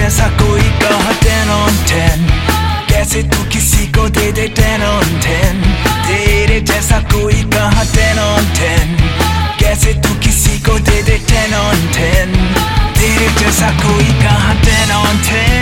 जैसा कोई कहा 10 on 10, कैसे तू किसी को दे दे 10 on 10। तेरे जैसा कोई कहा 10 on 10, कैसे तू किसी को दे दे 10 on 10। तेरे जैसा कोई कहा 10 on 10।